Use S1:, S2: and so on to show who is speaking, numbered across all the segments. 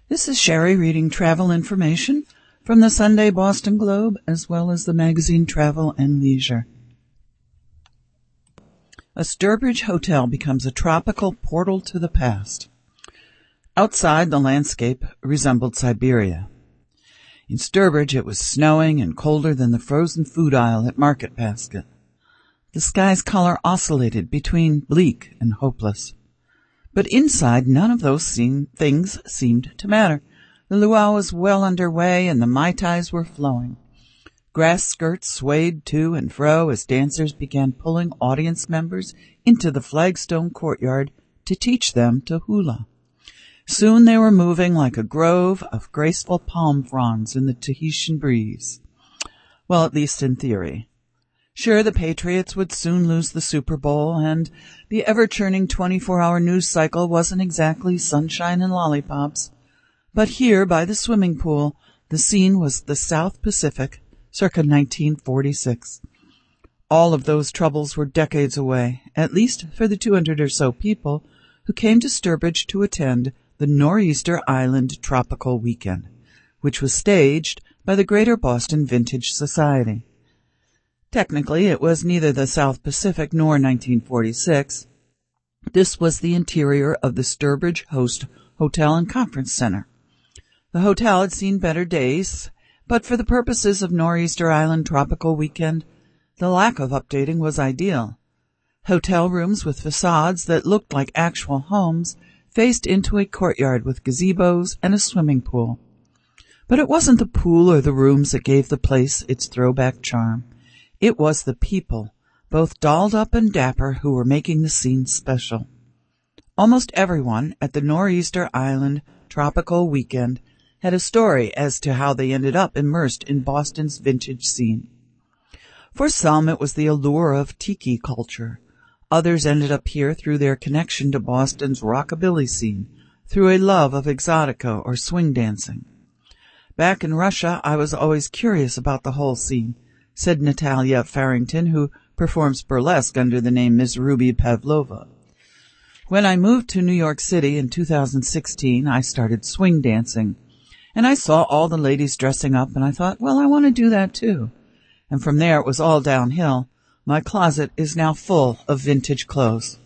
S1: This is Sherry reading travel information from the Sunday Boston Globe as well as the magazine Travel and Leisure. A Sturbridge hotel becomes a tropical portal to the past. Outside, the landscape resembled Siberia. In Sturbridge, it was snowing and colder than the frozen food aisle at Market Basket. The sky's color oscillated between bleak and hopeless. But inside, none of those things seemed to matter. The luau was well underway and the mai tais were flowing. Grass skirts swayed to and fro as dancers began pulling audience members into the flagstone courtyard to teach them to hula. Soon they were moving like a grove of graceful palm fronds in the Tahitian breeze. Well, at least in theory. Sure, the Patriots would soon lose the Super Bowl, and the ever-churning 24-hour news cycle wasn't exactly sunshine and lollipops. But here, by the swimming pool, the scene was the South Pacific, circa 1946. All of those troubles were decades away, at least for the 200 or so people who came to Sturbridge to attend the Nor'easter Island Tropical Weekend, which was staged by the Greater Boston Vintage Society. Technically, it was neither the South Pacific nor 1946. This was the interior of the Sturbridge Host Hotel and Conference Center. The hotel had seen better days, but for the purposes of Nor'easter Island Tropical Weekend, the lack of updating was ideal. Hotel rooms with facades that looked like actual homes faced into a courtyard with gazebos and a swimming pool. But it wasn't the pool or the rooms that gave the place its throwback charm. It was the people, both dolled up and dapper, who were making the scene special. Almost everyone at the Nor'easter Island Tropical Weekend had a story as to how they ended up immersed in Boston's vintage scene. For some, it was the allure of tiki culture. Others ended up here through their connection to Boston's rockabilly scene, through a love of exotica or swing dancing. Back in Russia, I was always curious about the whole scene, said Natalia Farrington, who performs burlesque under the name Miss Ruby Pavlova. When I moved to New York City in 2016, I started swing dancing, and I saw all the ladies dressing up, and I thought, well, I want to do that too. And from there, it was all downhill. My closet is now full of vintage clothes.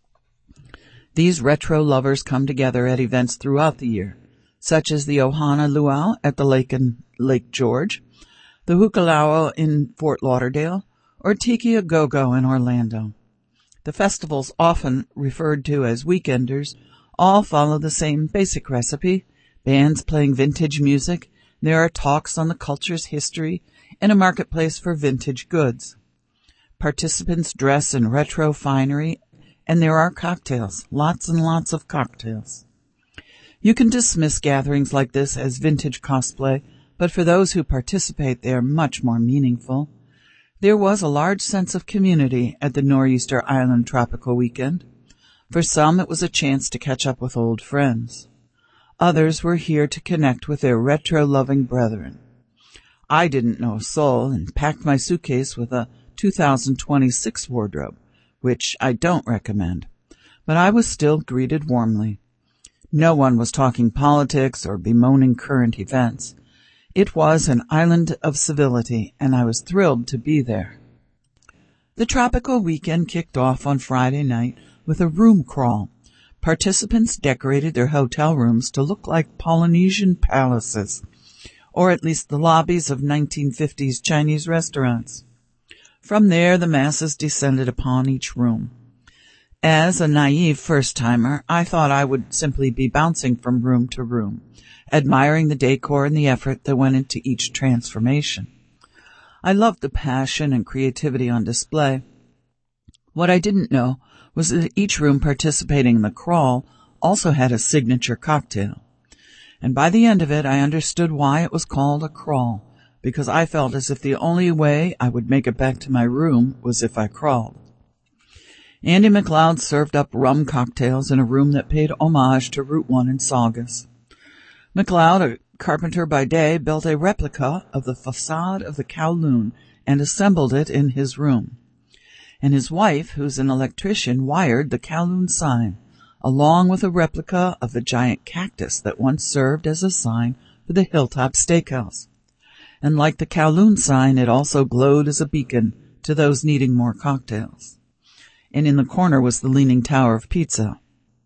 S1: These retro lovers come together at events throughout the year, such as the Ohana Luau at the lake in Lake George, the Hukalao in Fort Lauderdale, or Tiki A Go-Go in Orlando. The festivals, often referred to as weekenders, all follow the same basic recipe: bands playing vintage music, there are talks on the culture's history, and a marketplace for vintage goods. Participants dress in retro finery, and there are cocktails, lots and lots of cocktails. You can dismiss gatherings like this as vintage cosplay, but for those who participate, they are much more meaningful. There was a large sense of community at the Nor'easter Island Tropical Weekend. For some, it was a chance to catch up with old friends. Others were here to connect with their retro-loving brethren. I didn't know a soul and packed my suitcase with a 2026 wardrobe, which I don't recommend, but I was still greeted warmly. No one was talking politics or bemoaning current events. It was an island of civility, and I was thrilled to be there. The tropical weekend kicked off on Friday night with a room crawl. Participants decorated their hotel rooms to look like Polynesian palaces, or at least the lobbies of 1950s Chinese restaurants. From there, the masses descended upon each room. As a naive first-timer, I thought I would simply be bouncing from room to room, admiring the decor and the effort that went into each transformation. I loved the passion and creativity on display. What I didn't know was that each room participating in the crawl also had a signature cocktail. And by the end of it, I understood why it was called a crawl, because I felt as if the only way I would make it back to my room was if I crawled. Andy McLeod served up rum cocktails in a room that paid homage to Route 1 in Saugus. McLeod, a carpenter by day, built a replica of the facade of the Kowloon and assembled it in his room. And his wife, who's an electrician, wired the Kowloon sign, along with a replica of the giant cactus that once served as a sign for the Hilltop Steakhouse. And like the Kowloon sign, it also glowed as a beacon to those needing more cocktails. And in the corner was the Leaning Tower of Pizza.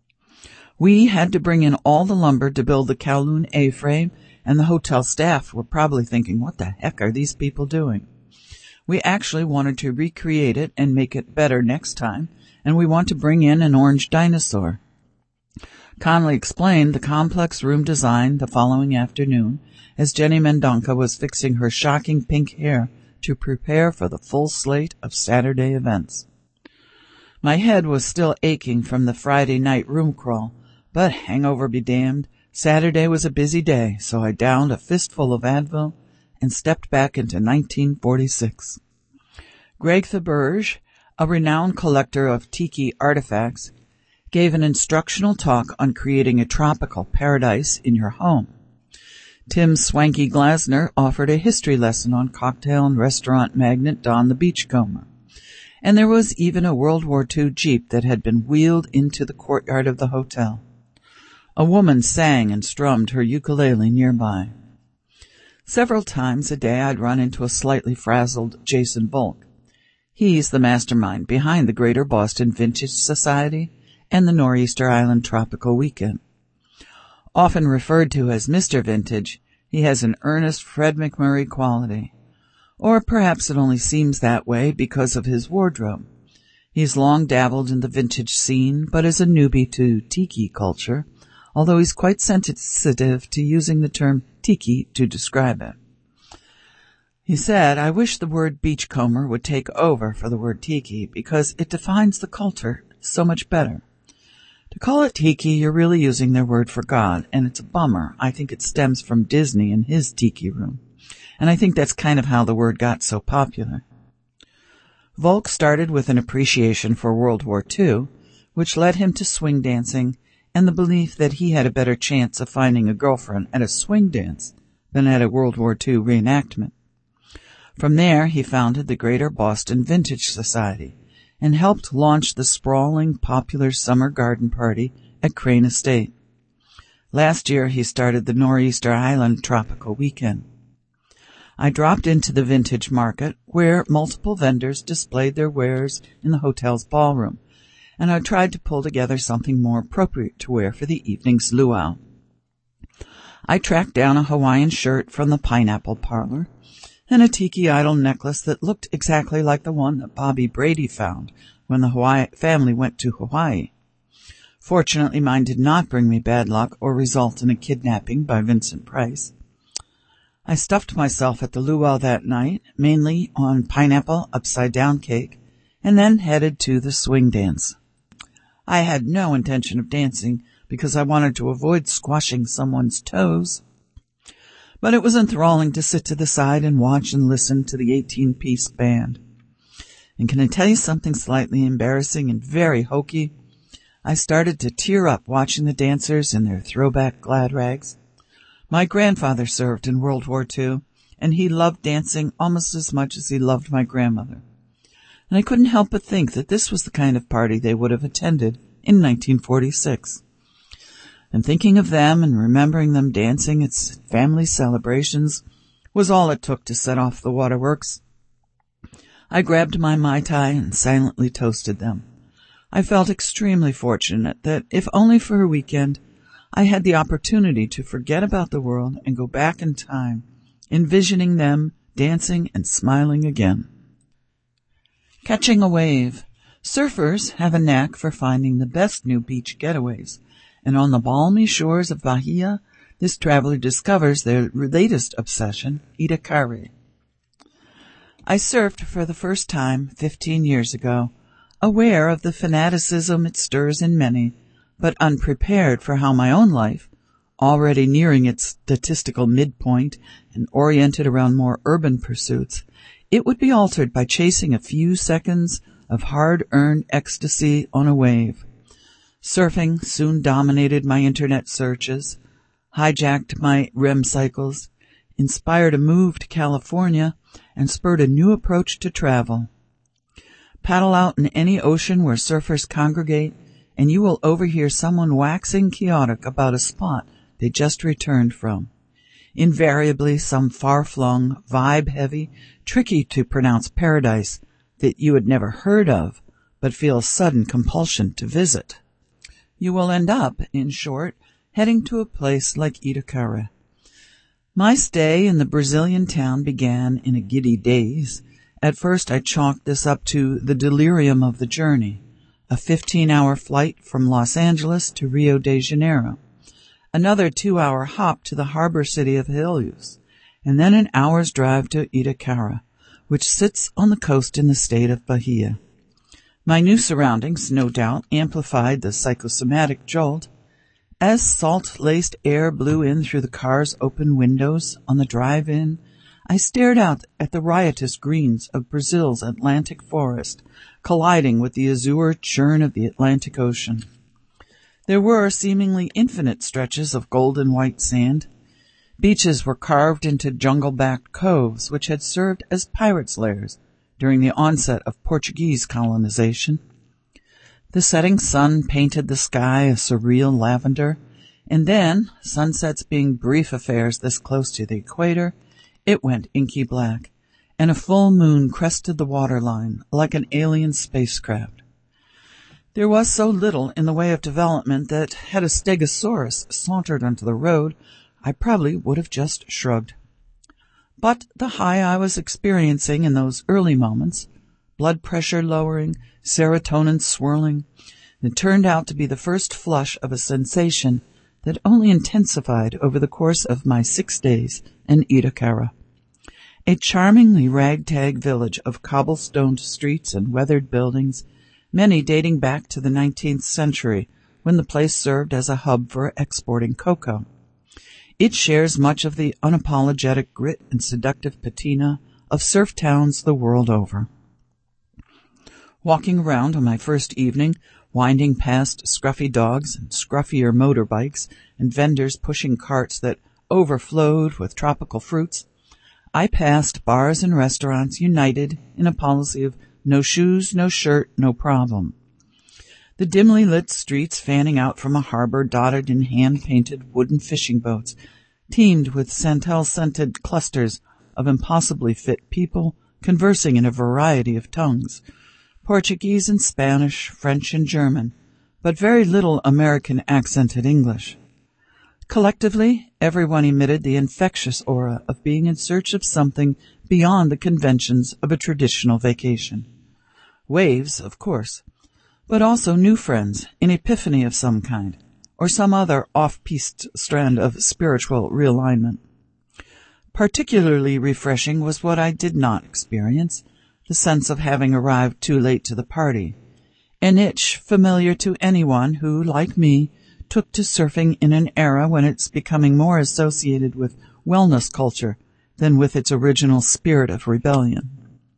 S1: We had to bring in all the lumber to build the Kowloon A-frame, and the hotel staff were probably thinking, what the heck are these people doing? We actually wanted to recreate it and make it better next time, and we want to bring in an orange dinosaur. Conley explained the complex room design the following afternoon as Jenny Mendonca was fixing her shocking pink hair to prepare for the full slate of Saturday events. My head was still aching from the Friday night room crawl, but hangover be damned, Saturday was a busy day, so I downed a fistful of Advil and stepped back into 1946. Greg Theberge, a renowned collector of tiki artifacts, gave an instructional talk on creating a tropical paradise in your home. Tim Swanky Glasner offered a history lesson on cocktail and restaurant magnate Don the Beachcomber. And there was even a World War II Jeep that had been wheeled into the courtyard of the hotel. A woman sang and strummed her ukulele nearby. Several times a day I'd run into a slightly frazzled Jason Volk. He's the mastermind behind the Greater Boston Vintage Society and the Nor'easter Island Tropical Weekend. Often referred to as Mr. Vintage, he has an earnest Fred McMurray quality. Or perhaps it only seems that way because of his wardrobe. He's long dabbled in the vintage scene, but is a newbie to tiki culture, although he's quite sensitive to using the term tiki to describe it. He said, I wish the word beachcomber would take over for the word tiki because it defines the culture so much better. To call it tiki, you're really using their word for God, and it's a bummer. I think it stems from Disney and his tiki room. And I think that's kind of how the word got so popular. Volk started with an appreciation for World War II, which led him to swing dancing and the belief that he had a better chance of finding a girlfriend at a swing dance than at a World War II reenactment. From there, he founded the Greater Boston Vintage Society and helped launch the sprawling, popular summer garden party at Crane Estate. Last year, he started the Nor'easter Island Tropical Weekend. I dropped into the vintage market where multiple vendors displayed their wares in the hotel's ballroom, and I tried to pull together something more appropriate to wear for the evening's luau. I tracked down a Hawaiian shirt from the Pineapple Parlor and a tiki idol necklace that looked exactly like the one that Bobby Brady found when the family went to Hawaii. Fortunately, mine did not bring me bad luck or result in a kidnapping by Vincent Price. I stuffed myself at the luau that night, mainly on pineapple upside-down cake, and then headed to the swing dance. I had no intention of dancing because I wanted to avoid squashing someone's toes. But it was enthralling to sit to the side and watch and listen to the 18-piece band. And can I tell you something slightly embarrassing and very hokey? I started to tear up watching the dancers in their throwback glad rags. My grandfather served in World War II, and he loved dancing almost as much as he loved my grandmother. And I couldn't help but think that this was the kind of party they would have attended in 1946. And thinking of them and remembering them dancing at family celebrations was all it took to set off the waterworks. I grabbed my Mai Tai and silently toasted them. I felt extremely fortunate that, if only for a weekend, I had the opportunity to forget about the world and go back in time, envisioning them dancing and smiling again. Catching a wave. Surfers have a knack for finding the best new beach getaways, and on the balmy shores of Bahia, this traveler discovers their latest obsession, Itacare. I surfed for the first time 15 years ago, aware of the fanaticism it stirs in many, but unprepared for how my own life, already nearing its statistical midpoint and oriented around more urban pursuits, it would be altered by chasing a few seconds of hard-earned ecstasy on a wave. Surfing soon dominated my internet searches, hijacked my REM cycles, inspired a move to California, and spurred a new approach to travel. Paddle out in any ocean where surfers congregate, and you will overhear someone waxing chaotic about a spot they just returned from. Invariably some far-flung, vibe-heavy, tricky-to-pronounce paradise that you had never heard of, but feel a sudden compulsion to visit. You will end up, in short, heading to a place like Itacara. My stay in the Brazilian town began in a giddy daze. At first I chalked this up to the delirium of the journey, a 15-hour flight from Los Angeles to Rio de Janeiro, another 2-hour hop to the harbor city of Ilhéus, and then an hour's drive to Itacara, which sits on the coast in the state of Bahia. My new surroundings, no doubt, amplified the psychosomatic jolt. As salt-laced air blew in through the car's open windows on the drive-in, I stared out at the riotous greens of Brazil's Atlantic forest, colliding with the azure churn of the Atlantic Ocean. There were seemingly infinite stretches of golden white sand. Beaches were carved into jungle-backed coves which had served as pirates' lairs during the onset of Portuguese colonization. The setting sun painted the sky a surreal lavender, and then, sunsets being brief affairs this close to the equator, it went inky black, and a full moon crested the waterline like an alien spacecraft. There was so little in the way of development that, had a stegosaurus sauntered onto the road, I probably would have just shrugged. But the high I was experiencing in those early moments, blood pressure lowering, serotonin swirling, it turned out to be the first flush of a sensation that only intensified over the course of my 6 days in Itacara. A charmingly ragtag village of cobblestoned streets and weathered buildings, many dating back to the 19th century, when the place served as a hub for exporting cocoa. It shares much of the unapologetic grit and seductive patina of surf towns the world over. Walking around on my first evening, winding past scruffy dogs and scruffier motorbikes and vendors pushing carts that overflowed with tropical fruits, I passed bars and restaurants united in a policy of no shoes, no shirt, no problem. The dimly lit streets fanning out from a harbor dotted in hand-painted wooden fishing boats, teemed with santal-scented clusters of impossibly fit people conversing in a variety of tongues, Portuguese and Spanish, French and German, but very little American accented English. Collectively, everyone emitted the infectious aura of being in search of something beyond the conventions of a traditional vacation. Waves, of course, but also new friends, an epiphany of some kind, or some other off-piste strand of spiritual realignment. Particularly refreshing was what I did not experience, the sense of having arrived too late to the party, an itch familiar to anyone who, like me, took to surfing in an era when it's becoming more associated with wellness culture than with its original spirit of rebellion.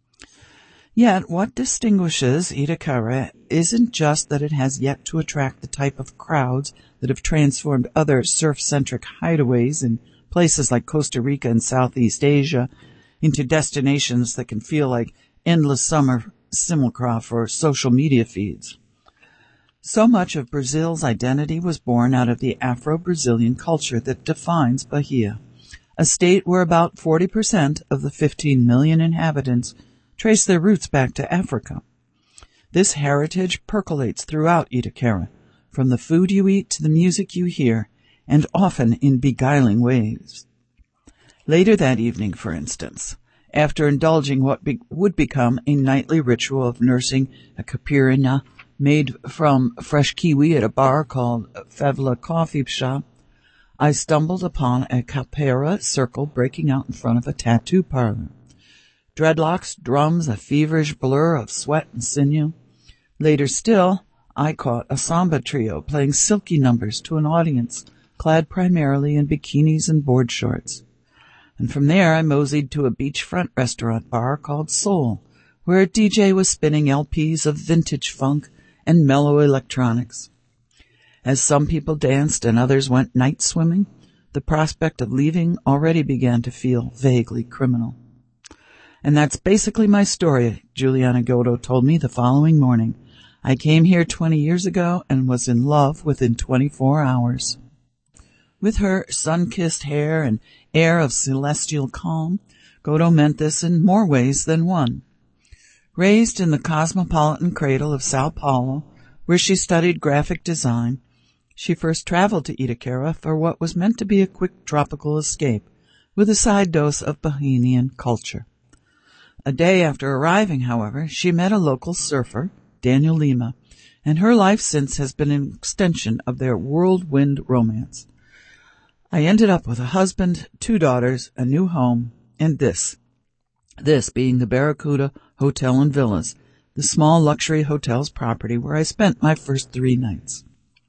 S1: Yet what distinguishes Itacara isn't just that it has yet to attract the type of crowds that have transformed other surf-centric hideaways in places like Costa Rica and Southeast Asia into destinations that can feel like endless summer simulacra for social media feeds. So much of Brazil's identity was born out of the Afro-Brazilian culture that defines Bahia, a state where about 40% of the 15 million inhabitants trace their roots back to Africa. This heritage percolates throughout Itacara, from the food you eat to the music you hear, and often in beguiling ways. Later that evening, for instance, after indulging what would become a nightly ritual of nursing a caipirinha made from fresh kiwi at a bar called Favela Coffee Shop, I stumbled upon a capoeira circle breaking out in front of a tattoo parlor. Dreadlocks, drums, a feverish blur of sweat and sinew. Later still, I caught a samba trio playing silky numbers to an audience clad primarily in bikinis and board shorts. And from there I moseyed to a beachfront restaurant bar called Soul, where a DJ was spinning LPs of vintage funk and mellow electronics. As some people danced and others went night swimming, the prospect of leaving already began to feel vaguely criminal. And that's basically my story, Juliana Godo told me the following morning. I came here 20 years ago and was in love within 24 hours. With her sun-kissed hair and air of celestial calm, Godot meant this in more ways than one. Raised in the cosmopolitan cradle of Sao Paulo, where she studied graphic design, she first traveled to Itaquera for what was meant to be a quick tropical escape, with a side dose of Bahamian culture. A day after arriving, however, she met a local surfer, Daniel Lima, and her life since has been an extension of their whirlwind romance. I ended up with a husband, 2 daughters, a new home, and this being the Barracuda Hotel and Villas, the small luxury hotel's property where I spent my first 3 nights.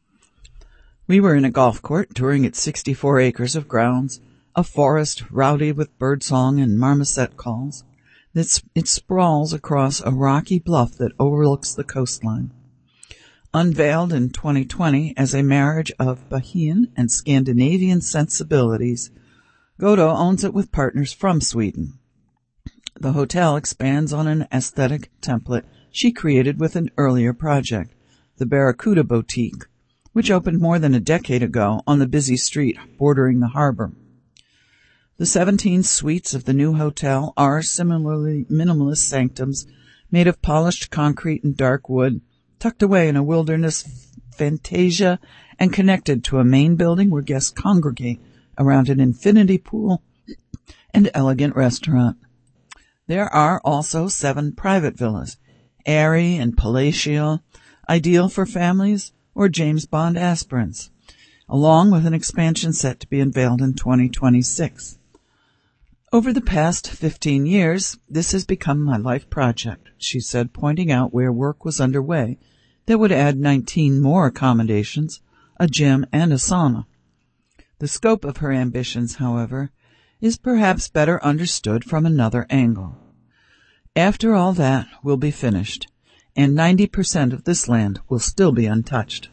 S1: We were in a golf court touring its 64 acres of grounds, a forest rowdy with birdsong and marmoset calls. It sprawls across a rocky bluff that overlooks the coastline. Unveiled in 2020 as a marriage of Bahian and Scandinavian sensibilities, Godot owns it with partners from Sweden. The hotel expands on an aesthetic template she created with an earlier project, the Barracuda Boutique, which opened more than a decade ago on the busy street bordering the harbor. The 17 suites of the new hotel are similarly minimalist sanctums made of polished concrete and dark wood, tucked away in a wilderness fantasia and connected to a main building where guests congregate around an infinity pool and elegant restaurant. There are also 7 private villas, airy and palatial, ideal for families or James Bond aspirants, along with an expansion set to be unveiled in 2026. Over the past 15 years, this has become my life project, she said, pointing out where work was underway that would add 19 more accommodations, a gym, and a sauna. The scope of her ambitions, however, is perhaps better understood from another angle. After all that will be finished, and 90% of this land will still be untouched.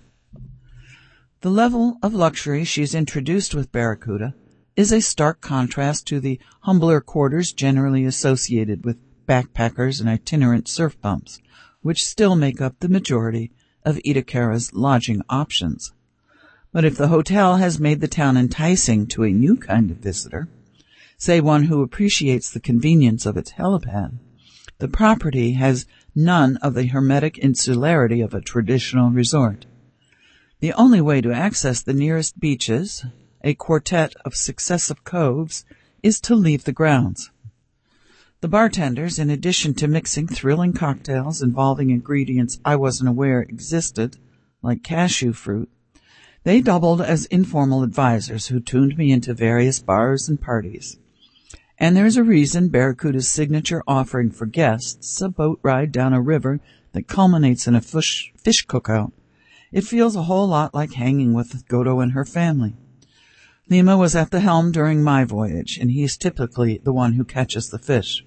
S1: The level of luxury she's introduced with Barracuda is a stark contrast to the humbler quarters generally associated with backpackers and itinerant surf bumps, which still make up the majority of Itaquera's lodging options. But if the hotel has made the town enticing to a new kind of visitor, say one who appreciates the convenience of its helipad, the property has none of the hermetic insularity of a traditional resort. The only way to access the nearest beaches, a quartet of successive coves, is to leave the grounds. The bartenders, in addition to mixing thrilling cocktails involving ingredients I wasn't aware existed, like cashew fruit, they doubled as informal advisors who tuned me into various bars and parties. And there's a reason Barracuda's signature offering for guests, a boat ride down a river that culminates in a fish cookout. It feels a whole lot like hanging with Godot and her family. Lima was at the helm during my voyage, and he's typically the one who catches the fish.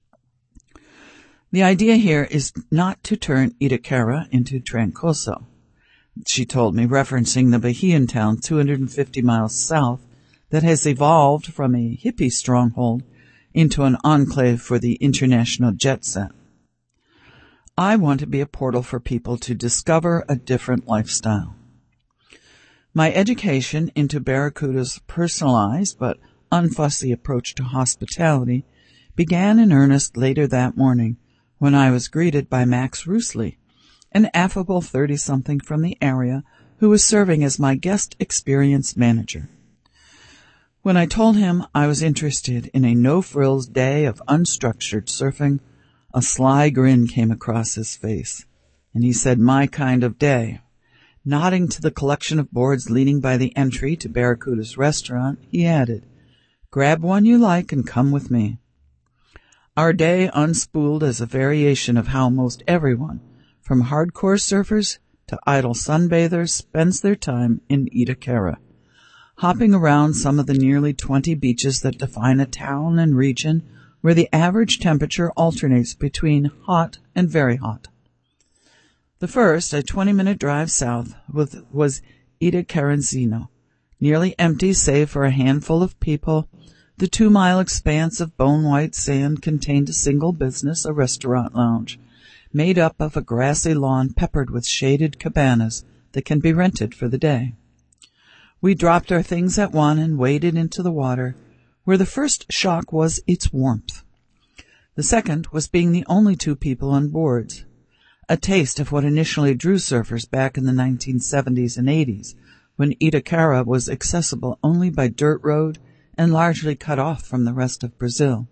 S1: The idea here is not to turn Itaquera into Trancoso, she told me, referencing the Bahian town 250 miles south that has evolved from a hippie stronghold into an enclave for the international jet set. I want to be a portal for people to discover a different lifestyle. My education into Barracuda's personalized but unfussy approach to hospitality began in earnest later that morning when I was greeted by Max Rusley, an affable 30-something from the area who was serving as my guest experience manager. When I told him I was interested in a no-frills day of unstructured surfing, a sly grin came across his face, and he said, "My kind of day." Nodding to the collection of boards leaning by the entry to Barracuda's restaurant, he added, "Grab one you like and come with me." Our day unspooled as a variation of how most everyone, from hardcore surfers to idle sunbathers, spends their time in Itaquera, hopping around some of the nearly 20 beaches that define a town and region where the average temperature alternates between hot and very hot. The first, a 20-minute drive south, was Itaquerencino, nearly empty save for a handful of people. The 2-mile expanse of bone-white sand contained a single business, a restaurant lounge, made up of a grassy lawn peppered with shaded cabanas that can be rented for the day. We dropped our things at one and waded into the water, where the first shock was its warmth. The second was being the only two people on boards. A taste of what initially drew surfers back in the 1970s and 80s, when Itacara was accessible only by dirt road and largely cut off from the rest of Brazil.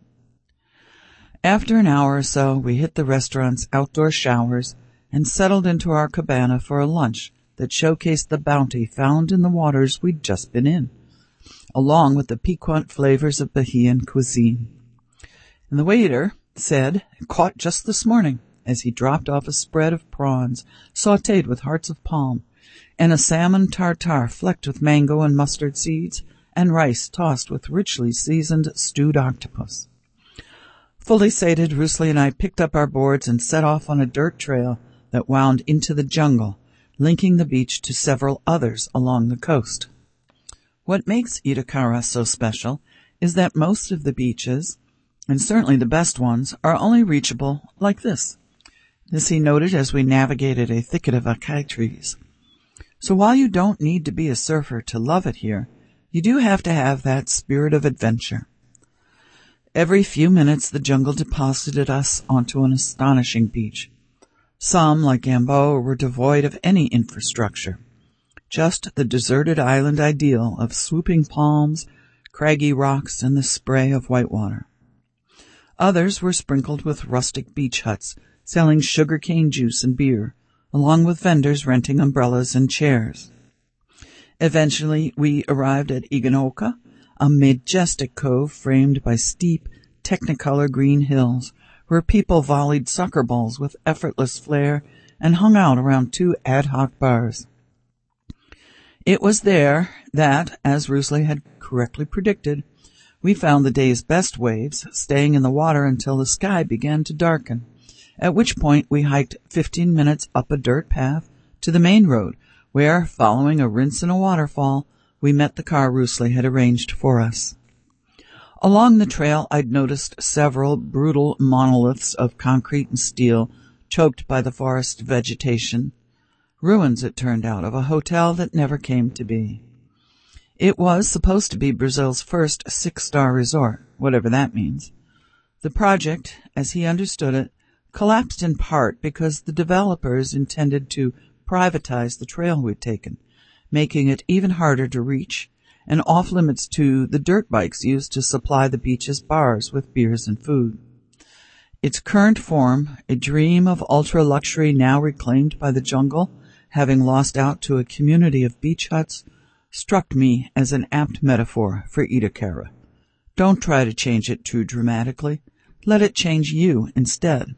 S1: After an hour or so, we hit the restaurant's outdoor showers and settled into our cabana for a lunch that showcased the bounty found in the waters we'd just been in, along with the piquant flavors of Bahian cuisine. And the waiter said, "Caught just this morning," as he dropped off a spread of prawns sautéed with hearts of palm, and a salmon tartare flecked with mango and mustard seeds, and rice tossed with richly seasoned stewed octopus. Fully sated, Rusli and I picked up our boards and set off on a dirt trail that wound into the jungle, linking the beach to several others along the coast. What makes Itacara so special is that most of the beaches, and certainly the best ones, are only reachable like this. This he noted as we navigated a thicket of acai trees. So while you don't need to be a surfer to love it here, you do have to have that spirit of adventure. Every few minutes the jungle deposited us onto an astonishing beach. Some, like Gamboa, were devoid of any infrastructure. Just the deserted island ideal of swooping palms, craggy rocks, and the spray of whitewater. Others were sprinkled with rustic beach huts, selling sugarcane juice and beer, along with vendors renting umbrellas and chairs. Eventually, we arrived at Iganoka, a majestic cove framed by steep, technicolor green hills, where people volleyed soccer balls with effortless flair and hung out around two ad hoc bars. It was there that, as Rusli had correctly predicted, we found the day's best waves, staying in the water until the sky began to darken, at which point we hiked 15 minutes up a dirt path to the main road, where, following a rinse in a waterfall, we met the car Rusli had arranged for us. Along the trail, I'd noticed several brutal monoliths of concrete and steel choked by the forest vegetation. Ruins, it turned out, of a hotel that never came to be. It was supposed to be Brazil's first 6-star resort, whatever that means. The project, as he understood it, collapsed in part because the developers intended to privatize the trail we'd taken, making it even harder to reach and off-limits to the dirt bikes used to supply the beach's bars with beers and food. Its current form, a dream of ultra-luxury now reclaimed by the jungle, having lost out to a community of beach huts, struck me as an apt metaphor for Itacara. Don't try to change it too dramatically. Let it change you instead.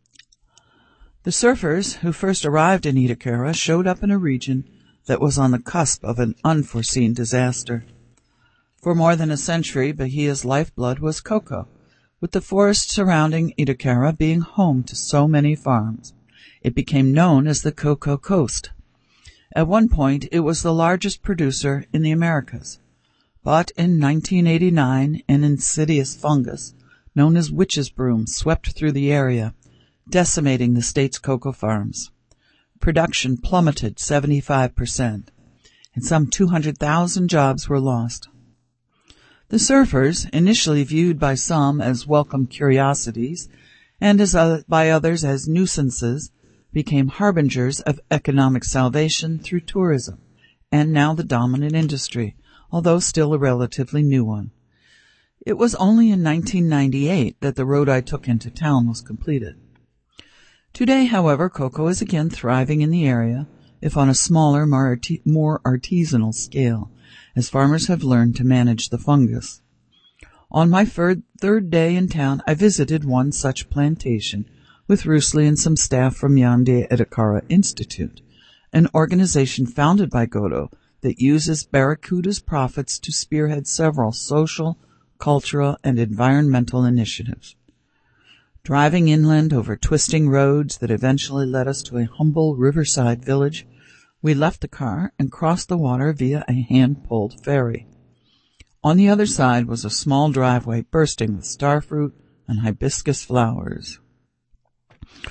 S1: The surfers who first arrived in Itacara showed up in a region that was on the cusp of an unforeseen disaster. For more than a century, Bahia's lifeblood was cocoa, with the forest surrounding Itacara being home to so many farms. It became known as the Cocoa Coast. At one point, it was the largest producer in the Americas. But in 1989, an insidious fungus, known as witch's broom, swept through the area, decimating the state's cocoa farms. Production plummeted 75%, and some 200,000 jobs were lost. The surfers, initially viewed by some as welcome curiosities and by others as nuisances, became harbingers of economic salvation through tourism, and now the dominant industry, although still a relatively new one. It was only in 1998 that the road I took into town was completed. Today, however, cocoa is again thriving in the area, if on a smaller, more artisanal scale, as farmers have learned to manage the fungus. On my third day in town, I visited one such plantation with Rusli and some staff from Yandé Itacara Institute, an organization founded by Godo that uses Barracuda's profits to spearhead several social, cultural, and environmental initiatives. Driving inland over twisting roads that eventually led us to a humble riverside village, we left the car and crossed the water via a hand-pulled ferry. On the other side was a small driveway bursting with starfruit and hibiscus flowers.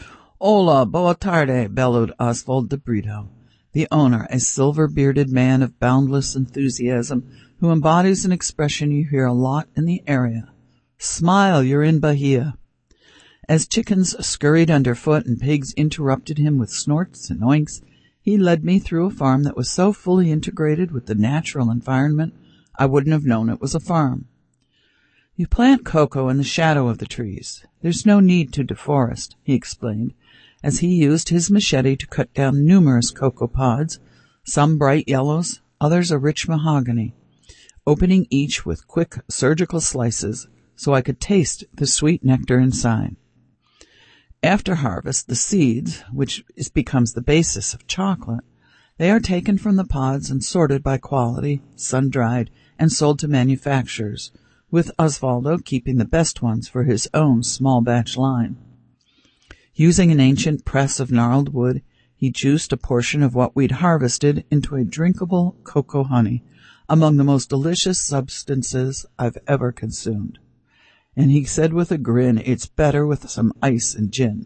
S1: Hola, boa tarde, bellowed Oswald de Brito, the owner, a silver-bearded man of boundless enthusiasm who embodies an expression you hear a lot in the area. Smile, you're in Bahia. As chickens scurried underfoot and pigs interrupted him with snorts and oinks, he led me through a farm that was so fully integrated with the natural environment I wouldn't have known it was a farm. You plant cocoa in the shadow of the trees. There's no need to deforest, he explained, as he used his machete to cut down numerous cocoa pods, some bright yellows, others a rich mahogany, opening each with quick surgical slices so I could taste the sweet nectar inside. After harvest, the seeds, which becomes the basis of chocolate, they are taken from the pods and sorted by quality, sun-dried, and sold to manufacturers, with Osvaldo keeping the best ones for his own small batch line. Using an ancient press of gnarled wood, he juiced a portion of what we'd harvested into a drinkable cocoa honey, among the most delicious substances I've ever consumed. And he said with a grin, it's better with some ice and gin.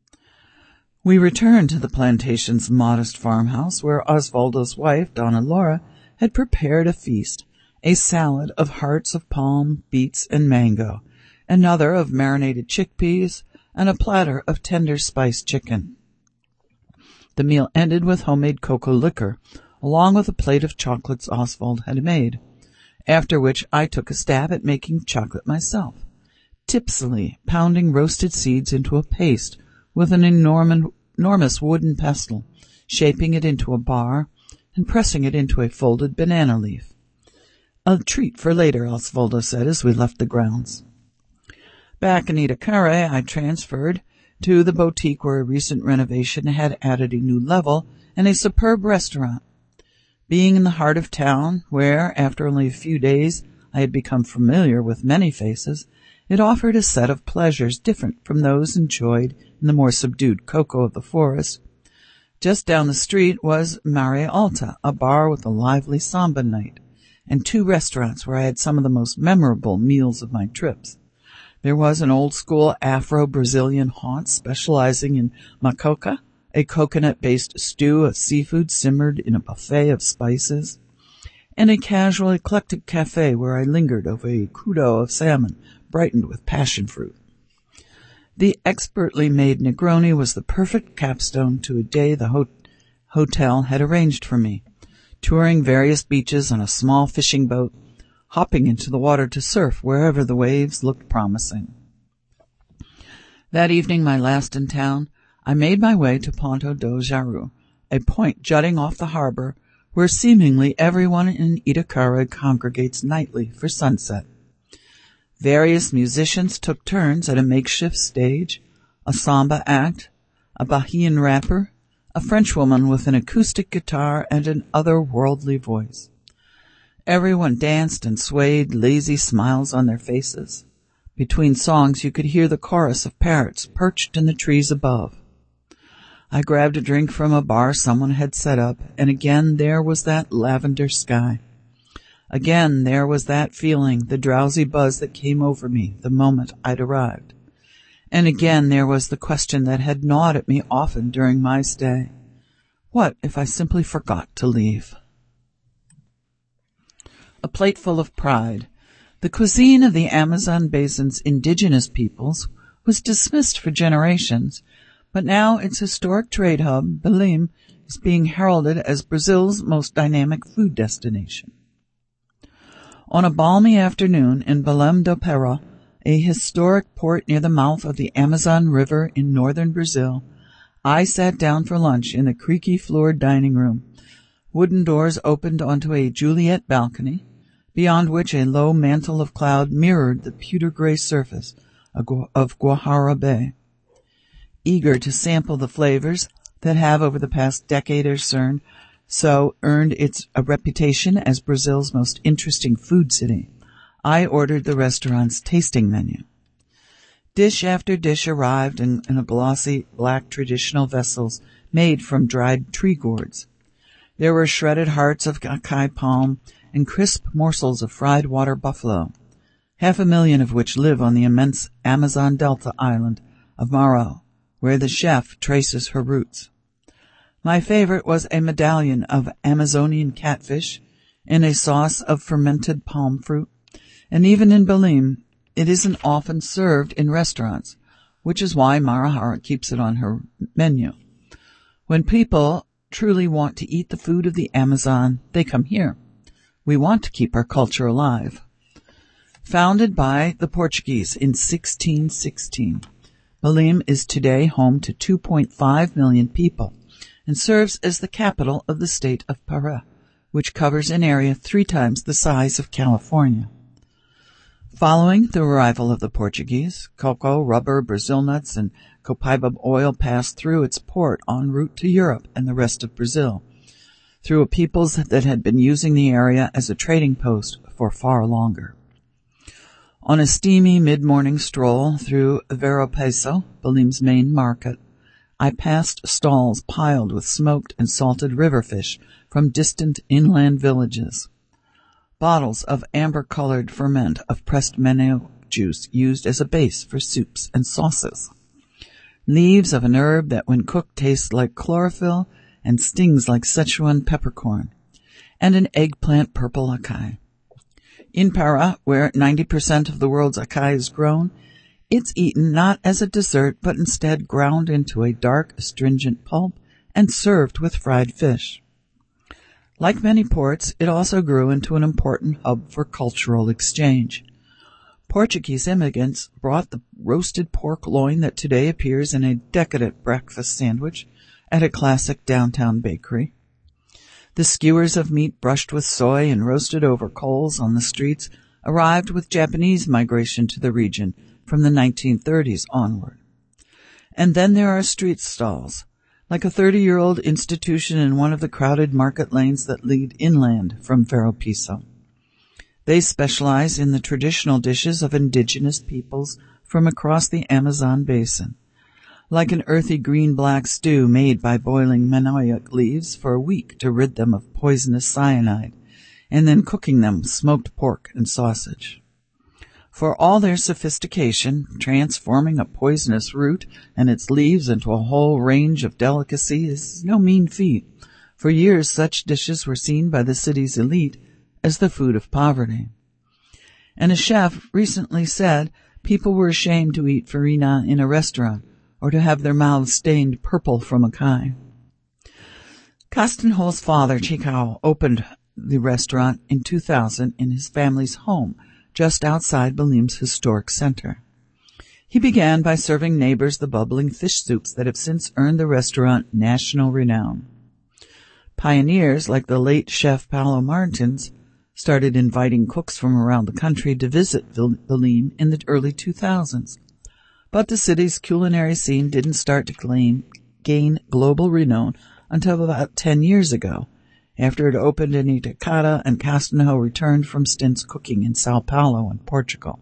S1: We returned to the plantation's modest farmhouse where Osvaldo's wife, Donna Laura, had prepared a feast, a salad of hearts of palm, beets, and mango, another of marinated chickpeas, and a platter of tender spiced chicken. The meal ended with homemade cocoa liquor, along with a plate of chocolates Oswald had made, after which I took a stab at making chocolate myself, tipsily pounding roasted seeds into a paste with an enormous wooden pestle, shaping it into a bar, and pressing it into a folded banana leaf. A treat for later, Osvaldo said as we left the grounds. Back in Itacaré, I transferred to the boutique where a recent renovation had added a new level and a superb restaurant. Being in the heart of town, where, after only a few days, I had become familiar with many faces, it offered a set of pleasures different from those enjoyed in the more subdued cocoa of the forest. Just down the street was Mare Alta, a bar with a lively samba night, and 2 restaurants where I had some of the most memorable meals of my trips. There was an old-school Afro-Brazilian haunt specializing in macoca, a coconut-based stew of seafood simmered in a buffet of spices, and a casual, eclectic cafe where I lingered over a crudo of salmon brightened with passion fruit. The expertly made Negroni was the perfect capstone to a day the hotel had arranged for me, touring various beaches on a small fishing boat, hopping into the water to surf wherever the waves looked promising. That evening, my last in town, I made my way to Ponto do Jaru, a point jutting off the harbor where seemingly everyone in Itacaré congregates nightly for sunset. Various musicians took turns at a makeshift stage, a samba act, a Bahian rapper, a Frenchwoman with an acoustic guitar and an otherworldly voice. Everyone danced and swayed, lazy smiles on their faces. Between songs you could hear the chorus of parrots perched in the trees above. I grabbed a drink from a bar someone had set up, and again there was that lavender sky. Again there was that feeling, the drowsy buzz that came over me the moment I'd arrived. And again there was the question that had gnawed at me often during my stay. What if I simply forgot to leave? A plateful of pride. The cuisine of the Amazon Basin's indigenous peoples was dismissed for generations, but now its historic trade hub, Belém, is being heralded as Brazil's most dynamic food destination. On a balmy afternoon in Belém do Pará, a historic port near the mouth of the Amazon River in northern Brazil, I sat down for lunch in the creaky-floored dining room. Wooden doors opened onto a Juliet balcony, beyond which a low mantle of cloud mirrored the pewter-gray surface of Guahara Bay. Eager to sample the flavors that have over the past decade or so earned its a reputation as Brazil's most interesting food city, I ordered the restaurant's tasting menu. Dish after dish arrived in a glossy black traditional vessels made from dried tree gourds. There were shredded hearts of acai palm and crisp morsels of fried water buffalo, 500,000 of which live on the immense Amazon Delta island of Maro, where the chef traces her roots. My favorite was a medallion of Amazonian catfish in a sauce of fermented palm fruit, and even in Belém, it isn't often served in restaurants, which is why Mara Hara keeps it on her menu. When people truly want to eat the food of the Amazon, they come here. We want to keep our culture alive. Founded by the Portuguese in 1616, Belém is today home to 2.5 million people and serves as the capital of the state of Pará, which covers an area 3 times the size of California. Following the arrival of the Portuguese, cocoa, rubber, Brazil nuts, and copaiba oil passed through its port en route to Europe and the rest of Brazil, through a peoples that had been using the area as a trading post for far longer. On a steamy mid-morning stroll through Vero-Peso, Belém's main market, I passed stalls piled with smoked and salted river fish from distant inland villages, bottles of amber-colored ferment of pressed manioc juice used as a base for soups and sauces, leaves of an herb that when cooked tastes like chlorophyll and stings like Sichuan peppercorn, and an eggplant purple acai. In Pará, where 90% of the world's acai is grown, it's eaten not as a dessert but instead ground into a dark, astringent pulp and served with fried fish. Like many ports, it also grew into an important hub for cultural exchange. Portuguese immigrants brought the roasted pork loin that today appears in a decadent breakfast sandwich at a classic downtown bakery. The skewers of meat brushed with soy and roasted over coals on the streets arrived with Japanese migration to the region from the 1930s onward. And then there are street stalls, like a 30-year-old institution in one of the crowded market lanes that lead inland from Vero-Peso. They specialize in the traditional dishes of indigenous peoples from across the Amazon basin, like an earthy green-black stew made by boiling manioc leaves for a week to rid them of poisonous cyanide, and then cooking them with smoked pork and sausage. For all their sophistication, transforming a poisonous root and its leaves into a whole range of delicacy is no mean feat. For years, such dishes were seen by the city's elite as the food of poverty. And a chef recently said people were ashamed to eat farina in a restaurant or to have their mouths stained purple from acai. Castanho's father, Chicao, opened the restaurant in 2000 in his family's home, just outside Belém's historic center. He began by serving neighbors the bubbling fish soups that have since earned the restaurant national renown. Pioneers like the late chef Paulo Martins started inviting cooks from around the country to visit Belém in the early 2000s. But the city's culinary scene didn't start to gain global renown until about 10 years ago, after it opened in Itacata and Castanho returned from stints cooking in Sao Paulo and Portugal.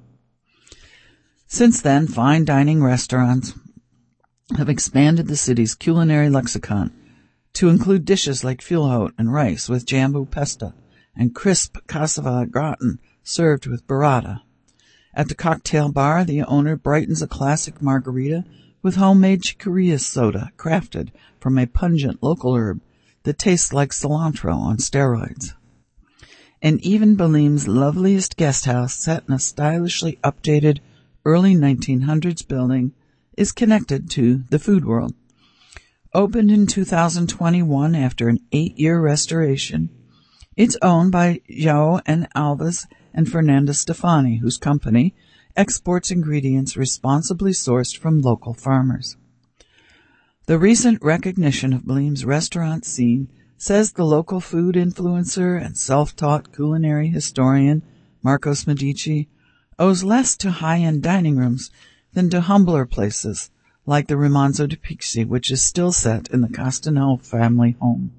S1: Since then, fine dining restaurants have expanded the city's culinary lexicon to include dishes like filhote and rice with jambu pesta and crisp cassava gratin served with burrata. At the cocktail bar, the owner brightens a classic margarita with homemade chicoria soda crafted from a pungent local herb that tastes like cilantro on steroids. And even Belém's loveliest guest house, set in a stylishly updated early 1900s building, is connected to the food world. Opened in 2021 after an 8-year restoration, it's owned by João and Alves and Fernanda Stefani, whose company exports ingredients responsibly sourced from local farmers. The recent recognition of Belém's restaurant scene, says the local food influencer and self-taught culinary historian Marcos Medici, owes less to high-end dining rooms than to humbler places like the Remanzo de Pixi, which is still set in the Castanho family home,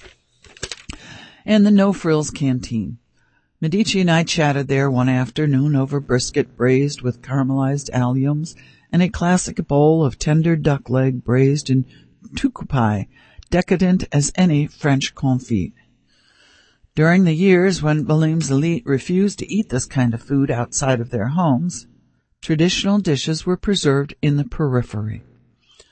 S1: and the No Frills Canteen. Medici and I chatted there one afternoon over brisket braised with caramelized alliums and a classic bowl of tender duck leg braised in tucupi, decadent as any French confit. During the years when Belém's elite refused to eat this kind of food outside of their homes, traditional dishes were preserved in the periphery.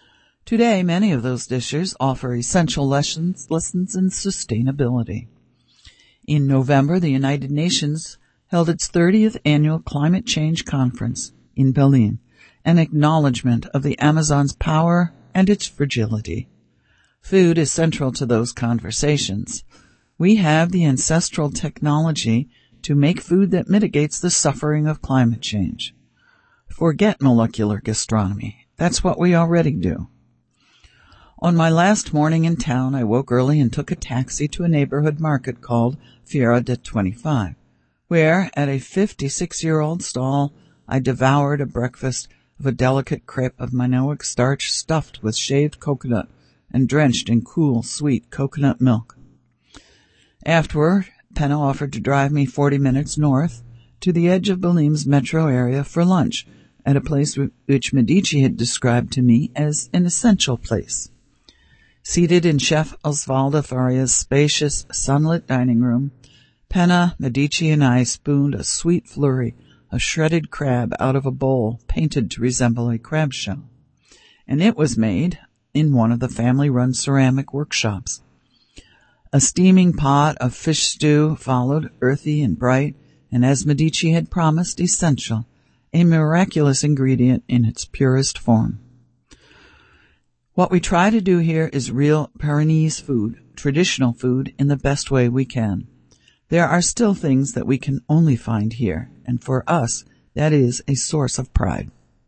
S1: Today, many of those dishes offer essential lessons in sustainability. In November, the United Nations held its 30th annual Climate Change Conference in Berlin, an acknowledgement of the Amazon's power and its fragility. Food is central to those conversations. We have the ancestral technology to make food that mitigates the suffering of climate change. Forget molecular gastronomy. That's what we already do. On my last morning in town, I woke early and took a taxi to a neighborhood market called Feira de 25, where, at a 56-year-old stall, I devoured a breakfast of a delicate crepe of Minoic starch stuffed with shaved coconut and drenched in cool, sweet coconut milk. Afterward, Penna offered to drive me 40 minutes north to the edge of Berlin's metro area for lunch at a place which Medici had described to me as an essential place. Seated in Chef Osvaldo Faria's spacious, sunlit dining room, Penna, Medici, and I spooned a sweet flurry of shredded crab out of a bowl painted to resemble a crab shell, and it was made in one of the family-run ceramic workshops. A steaming pot of fish stew followed, earthy and bright, and as Medici had promised, essential, a miraculous ingredient in its purest form. What we try to do here is real Pyrenees food, traditional food, in the best way we can. There are still things that we can only find here, and for us, that is a source of pride.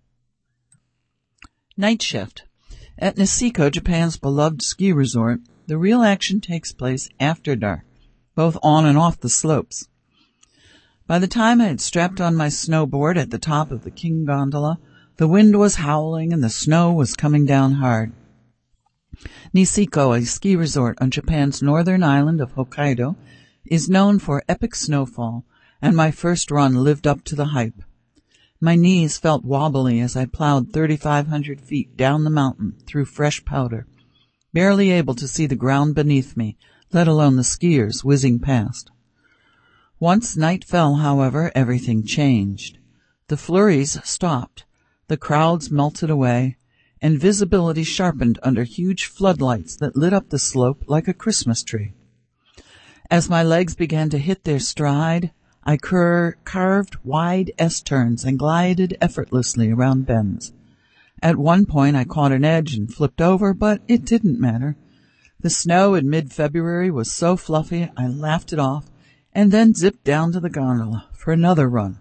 S1: Night shift. At Niseko, Japan's beloved ski resort, the real action takes place after dark, both on and off the slopes. By the time I had strapped on my snowboard at the top of the King Gondola, the wind was howling and the snow was coming down hard. Niseko, a ski resort on Japan's northern island of Hokkaido, is known for epic snowfall, and my first run lived up to the hype. My knees felt wobbly as I plowed 3,500 feet down the mountain through fresh powder, barely able to see the ground beneath me, let alone the skiers whizzing past. Once night fell, however, everything changed. The flurries stopped, the crowds melted away, and visibility sharpened under huge floodlights that lit up the slope like a Christmas tree. As my legs began to hit their stride, I carved wide S-turns and glided effortlessly around bends. At one point I caught an edge and flipped over, but it didn't matter. The snow in mid-February was so fluffy I laughed it off and then zipped down to the gondola for another run.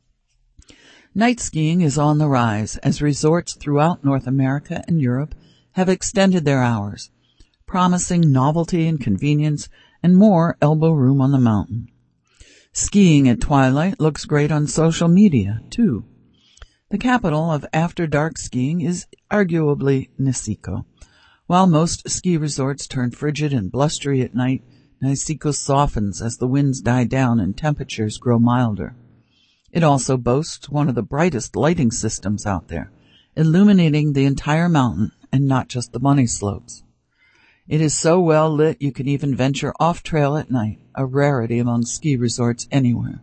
S1: Night skiing is on the rise as resorts throughout North America and Europe have extended their hours, promising novelty and convenience and more elbow room on the mountain. Skiing at twilight looks great on social media, too. The capital of after-dark skiing is arguably Niseko. While most ski resorts turn frigid and blustery at night, Niseko softens as the winds die down and temperatures grow milder. It also boasts one of the brightest lighting systems out there, illuminating the entire mountain and not just the bunny slopes. It is so well lit you can even venture off-trail at night, a rarity among ski resorts anywhere.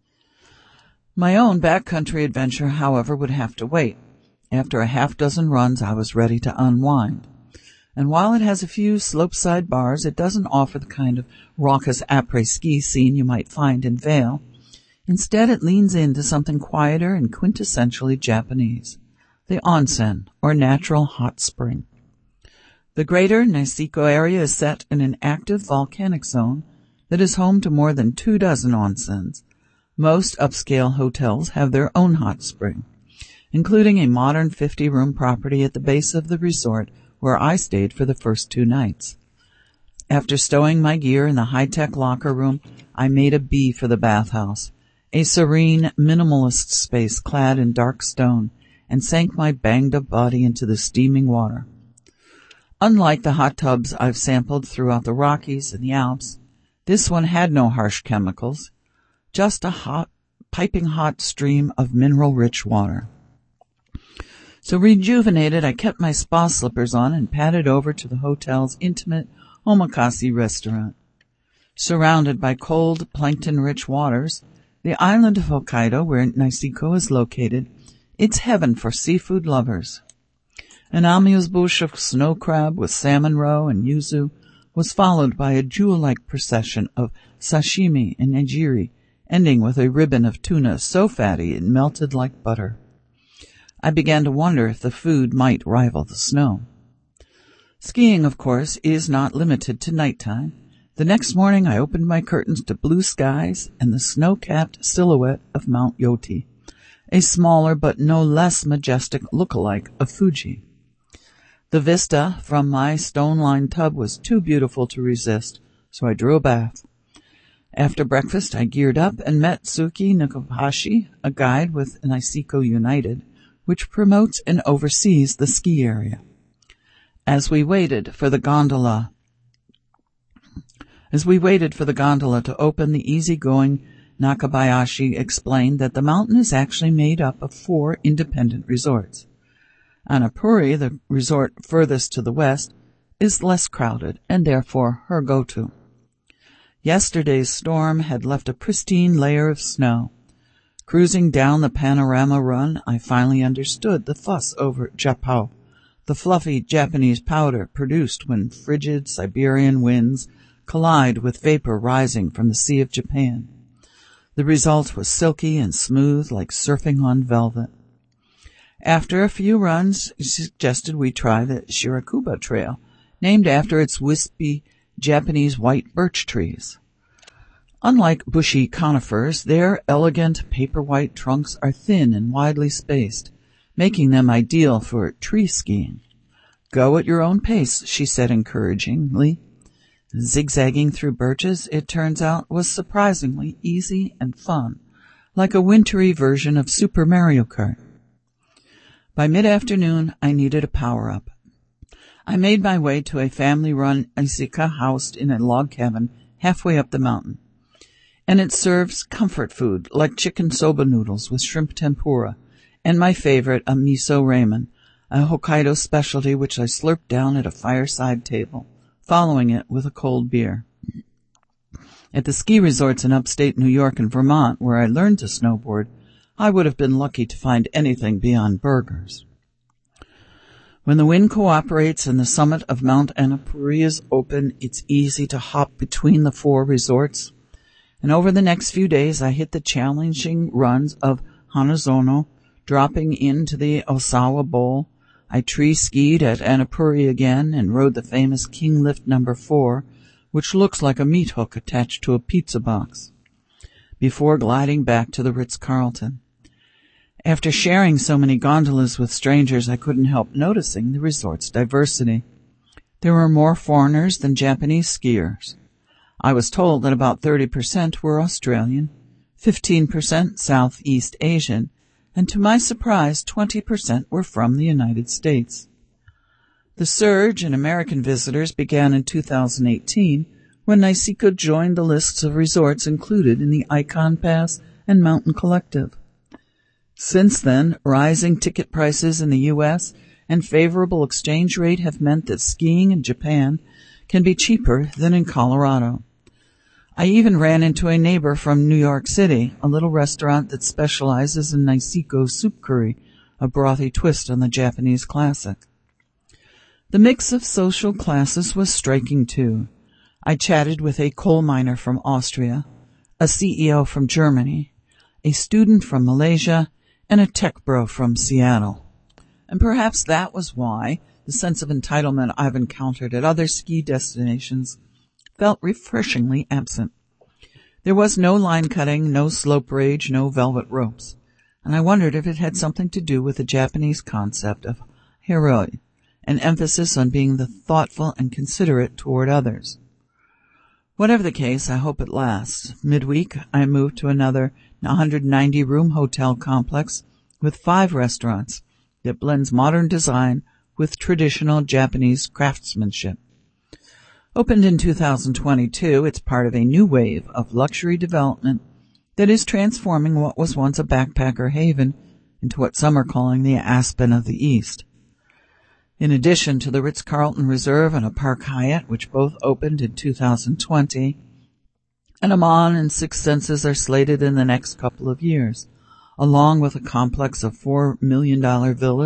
S1: My own backcountry adventure, however, would have to wait. After a half-dozen runs, I was ready to unwind. And while it has a few slopeside bars, it doesn't offer the kind of raucous après-ski scene you might find in Vail. Instead, it leans into something quieter and quintessentially Japanese, the onsen, or natural hot spring. The greater Niseko area is set in an active volcanic zone that is home to more than 24 onsens. Most upscale hotels have their own hot spring, including a modern 50-room property at the base of the resort where I stayed for the first 2 nights. After stowing my gear in the high-tech locker room, I made a bee for the bathhouse, a serene, minimalist space clad in dark stone, and sank my banged-up body into the steaming water. Unlike the hot tubs I've sampled throughout the Rockies and the Alps, this one had no harsh chemicals, just a piping hot stream of mineral-rich water. So rejuvenated, I kept my spa slippers on and padded over to the hotel's intimate omakase restaurant. Surrounded by cold, plankton-rich waters, the island of Hokkaido, where Niseko is located, it's heaven for seafood lovers. An amuse-bouche of snow crab with salmon roe and yuzu was followed by a jewel-like procession of sashimi and nigiri, ending with a ribbon of tuna so fatty it melted like butter. I began to wonder if the food might rival the snow. Skiing, of course, is not limited to nighttime. The next morning I opened my curtains to blue skies and the snow-capped silhouette of Mount Yoti, a smaller but no less majestic look-alike of Fuji. The vista from my stone-lined tub was too beautiful to resist, so I drew a bath. After breakfast, I geared up and met Suki Nukabashi, a guide with Niseko United, which promotes and oversees the ski area. As we waited for the gondola to open, the easygoing Nakabayashi explained that the mountain is actually made up of 4 independent resorts. Annapuri, the resort furthest to the west, is less crowded and therefore her go-to. Yesterday's storm had left a pristine layer of snow. Cruising down the panorama run, I finally understood the fuss over Japao, the fluffy Japanese powder produced when frigid Siberian winds collide with vapor rising from the Sea of Japan. The result was silky and smooth like surfing on velvet. After a few runs, he suggested we try the Shirakuba Trail, named after its wispy Japanese white birch trees. Unlike bushy conifers, their elegant paper-white trunks are thin and widely spaced, making them ideal for tree skiing. Go at your own pace, she said encouragingly. Zigzagging through birches, it turns out, was surprisingly easy and fun, like a wintry version of Super Mario Kart. By mid-afternoon, I needed a power-up. I made my way to a family-run izaka housed in a log cabin halfway up the mountain, and it serves comfort food like chicken soba noodles with shrimp tempura, and my favorite, a miso ramen, a Hokkaido specialty which I slurped down at a fireside table, following it with a cold beer. At the ski resorts in upstate New York and Vermont, where I learned to snowboard, I would have been lucky to find anything beyond burgers. When the wind cooperates and the summit of Mount Annapurna is open, it's easy to hop between the 4 resorts. And over the next few days, I hit the challenging runs of Hanazono, dropping into the Osawa Bowl. I tree skied at Annapurna again and rode the famous King Lift No. 4, which looks like a meat hook attached to a pizza box, before gliding back to the Ritz-Carlton. After sharing so many gondolas with strangers, I couldn't help noticing the resort's diversity. There were more foreigners than Japanese skiers. I was told that about 30% were Australian, 15% Southeast Asian, and to my surprise, 20% were from the United States. The surge in American visitors began in 2018 when Niseko joined the lists of resorts included in the Icon Pass and Mountain Collective. Since then, rising ticket prices in the U.S. and favorable exchange rate have meant that skiing in Japan can be cheaper than in Colorado. I even ran into a neighbor from New York City, a little restaurant that specializes in Niseko soup curry, a brothy twist on the Japanese classic. The mix of social classes was striking too. I chatted with a coal miner from Austria, a CEO from Germany, a student from Malaysia, and a tech bro from Seattle. And perhaps that was why the sense of entitlement I've encountered at other ski destinations felt refreshingly absent. There was no line cutting, no slope rage, no velvet ropes, and I wondered if it had something to do with the Japanese concept of hiroi, an emphasis on being the thoughtful and considerate toward others. Whatever the case, I hope it lasts. Midweek, I moved to another 190-room hotel complex with 5 restaurants that blends modern design with traditional Japanese craftsmanship. Opened in 2022, it's part of a new wave of luxury development that is transforming what was once a backpacker haven into what some are calling the Aspen of the East. In addition to the Ritz-Carlton Reserve and a Park Hyatt, which both opened in 2020, an Amman and Six Senses are slated in the next couple of years, along with a complex of $4 million villas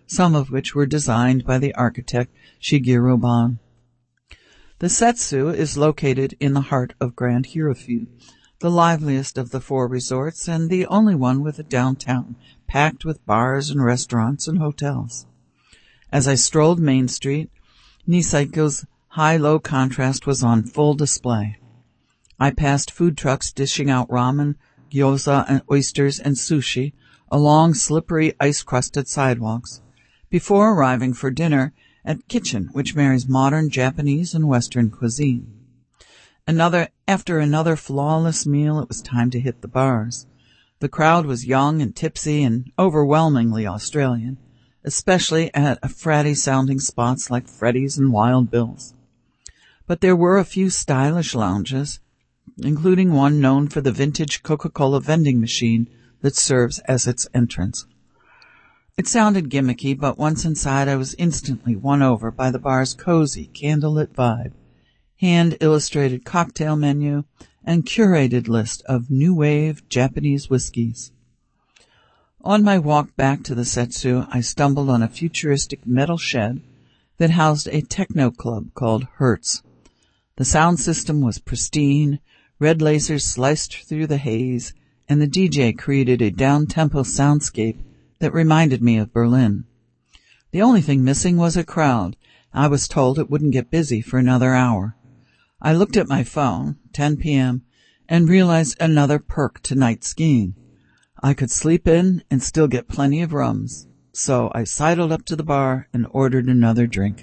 S1: some of which were designed by the architect Shigeru Ban. The Setsu is located in the heart of Grand Hirofu, the liveliest of the 4 resorts and the only one with a downtown packed with bars and restaurants and hotels. As I strolled Main Street, Nisaiko's high-low contrast was on full display. I passed food trucks dishing out ramen, gyoza, and oysters and sushi along slippery ice-crusted sidewalks before arriving for dinner at Kitchen, which marries modern Japanese and Western cuisine. After another flawless meal, it was time to hit the bars. The crowd was young and tipsy and overwhelmingly Australian, especially at fratty-sounding spots like Freddy's and Wild Bill's. But there were a few stylish lounges, including one known for the vintage Coca-Cola vending machine that serves as its entrance. It sounded gimmicky, but once inside I was instantly won over by the bar's cozy, candlelit vibe, hand-illustrated cocktail menu, and curated list of new-wave Japanese whiskeys. On my walk back to the Setsu, I stumbled on a futuristic metal shed that housed a techno club called Hertz. The sound system was pristine, red lasers sliced through the haze, and the DJ created a down-tempo soundscape that reminded me of Berlin. The only thing missing was a crowd. I was told it wouldn't get busy for another hour. I looked at my phone, 10 p.m., and realized another perk to night skiing. I could sleep in and still get plenty of rums, so I sidled up to the bar and ordered another drink.